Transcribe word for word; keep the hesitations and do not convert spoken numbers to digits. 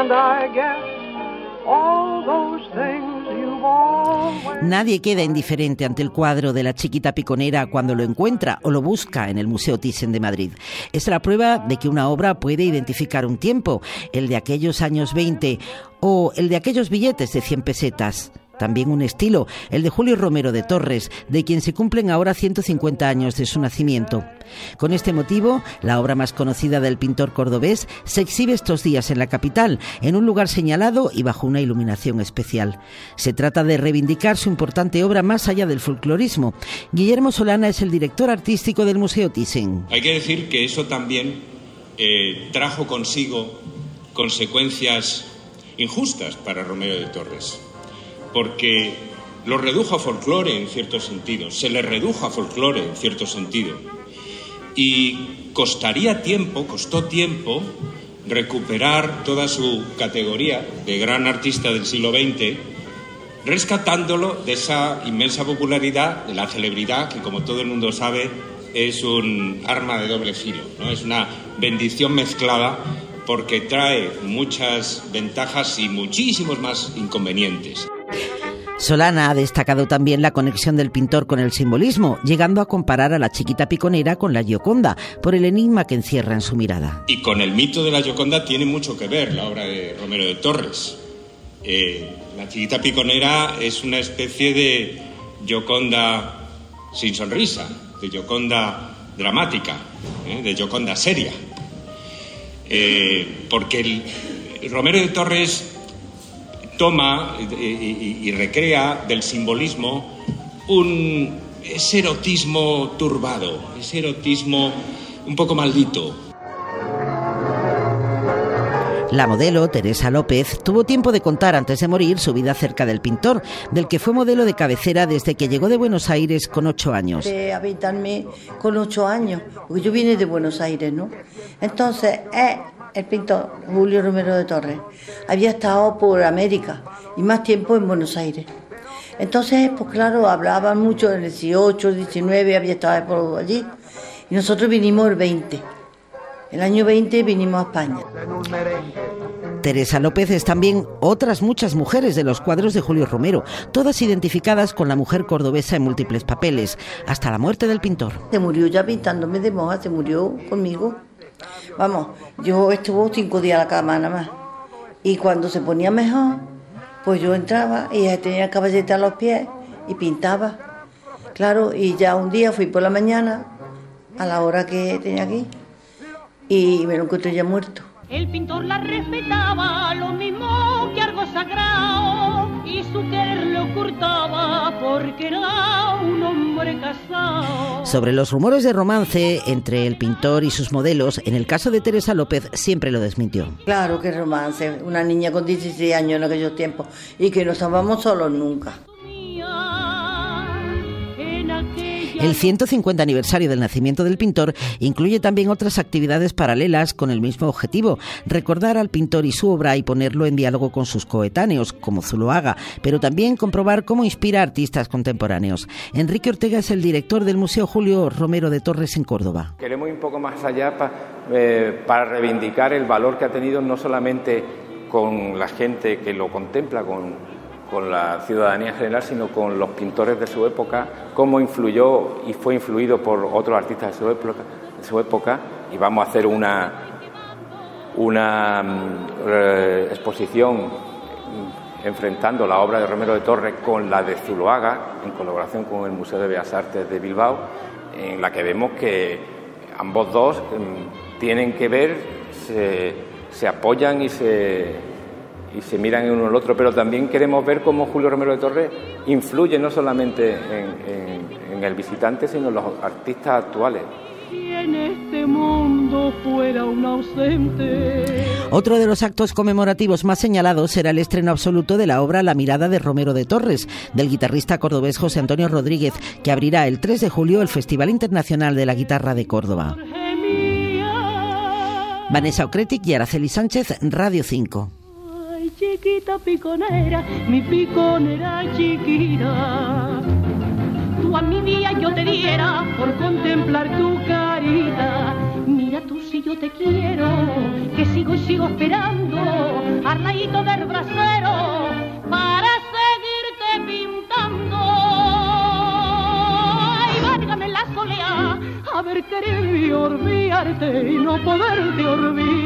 And I guess all those things you've always... Nadie queda indiferente ante el cuadro de la Chiquita Piconera cuando lo encuentra o lo busca en el Museo Thyssen de Madrid. Es la prueba de que una obra puede identificar un tiempo, el de aquellos años veinte o el de aquellos billetes de cien pesetas. También un estilo, el de Julio Romero de Torres, de quien se cumplen ahora ciento cincuenta años de su nacimiento. Con este motivo, la obra más conocida del pintor cordobés se exhibe estos días en la capital, en un lugar señalado y bajo una iluminación especial. Se trata de reivindicar su importante obra más allá del folclorismo. Guillermo Solana es el director artístico del Museo Thyssen. Hay que decir que eso también eh, trajo consigo consecuencias injustas para Romero de Torres, porque lo redujo a folclore en cierto sentido, se le redujo a folclore en cierto sentido, y costaría tiempo, costó tiempo recuperar toda su categoría de gran artista del siglo veinte, rescatándolo de esa inmensa popularidad, de la celebridad, que como todo el mundo sabe es un arma de doble filo, ¿no? Es una bendición mezclada, porque trae muchas ventajas y muchísimos más inconvenientes. Solana ha destacado también la conexión del pintor con el simbolismo, llegando a comparar a la Chiquita Piconera con la Gioconda, por el enigma que encierra en su mirada. Y con el mito de la Gioconda tiene mucho que ver la obra de Romero de Torres. Eh, la Chiquita Piconera es una especie de Gioconda sin sonrisa, de Gioconda dramática, ¿eh? de Gioconda seria. Eh, porque el, el Romero de Torres toma y, y, y recrea del simbolismo un ese erotismo turbado, ese erotismo un poco maldito. La modelo, Teresa López, tuvo tiempo de contar antes de morir su vida cerca del pintor, del que fue modelo de cabecera desde que llegó de Buenos Aires con ocho años. De habitarme con ocho años, porque yo vine de Buenos Aires, ¿no? Entonces, eh, el pintor Julio Romero de Torres había estado por América y más tiempo en Buenos Aires. Entonces, pues claro, hablaban mucho en el dieciocho, diecinueve, había estado por allí. Y nosotros vinimos el veinte. El año veinte vinimos a España. Teresa López es también otras muchas mujeres de los cuadros de Julio Romero, todas identificadas con la mujer cordobesa en múltiples papeles, hasta la muerte del pintor. Se murió ya pintándome de monja, se murió conmigo. Vamos, yo estuve cinco días a la cama nada más. Y cuando se ponía mejor, pues yo entraba y ella tenía caballete a los pies y pintaba. Claro, y ya un día fui por la mañana, a la hora que tenía aquí, y me lo encontré ya muerto. El pintor la respetaba, lo mismo que algo sagrado, y su querer lo ocultaba porque era un hombre casado. Sobre los rumores de romance entre el pintor y sus modelos, en el caso de Teresa López siempre lo desmintió. Claro que romance, una niña con dieciséis años en aquellos tiempos, y que no estábamos solos nunca. El ciento cincuenta aniversario del nacimiento del pintor incluye también otras actividades paralelas con el mismo objetivo, recordar al pintor y su obra y ponerlo en diálogo con sus coetáneos, como Zuloaga, pero también comprobar cómo inspira a artistas contemporáneos. Enrique Ortega es el director del Museo Julio Romero de Torres en Córdoba. Queremos ir un poco más allá pa, eh, para reivindicar el valor que ha tenido no solamente con la gente que lo contempla, con... con la ciudadanía en general, sino con los pintores de su época, cómo influyó y fue influido por otros artistas de su época, de su época y vamos a hacer una, una eh, exposición enfrentando la obra de Romero de Torres con la de Zuloaga, en colaboración con el Museo de Bellas Artes de Bilbao, en la que vemos que ambos dos eh, tienen que ver, se, se apoyan y se... y se miran uno al otro, pero también queremos ver cómo Julio Romero de Torres influye no solamente en, en, en el visitante, sino en los artistas actuales. Si en este mundo fuera un ausente. Otro de los actos conmemorativos más señalados será el estreno absoluto de la obra La mirada de Romero de Torres, del guitarrista cordobés José Antonio Rodríguez, que abrirá el tres de julio el Festival Internacional de la Guitarra de Córdoba. Vanessa Ocretic y Araceli Sánchez, Radio cinco. Chiquita piconera, mi piconera chiquita, tú a mi día yo te diera por contemplar tu carita. Mira tú si yo te quiero, que sigo y sigo esperando al ladito del brasero, para seguirte pintando. Ay, válgame la soleá, haber querido olvidarte y no poderte olvidar.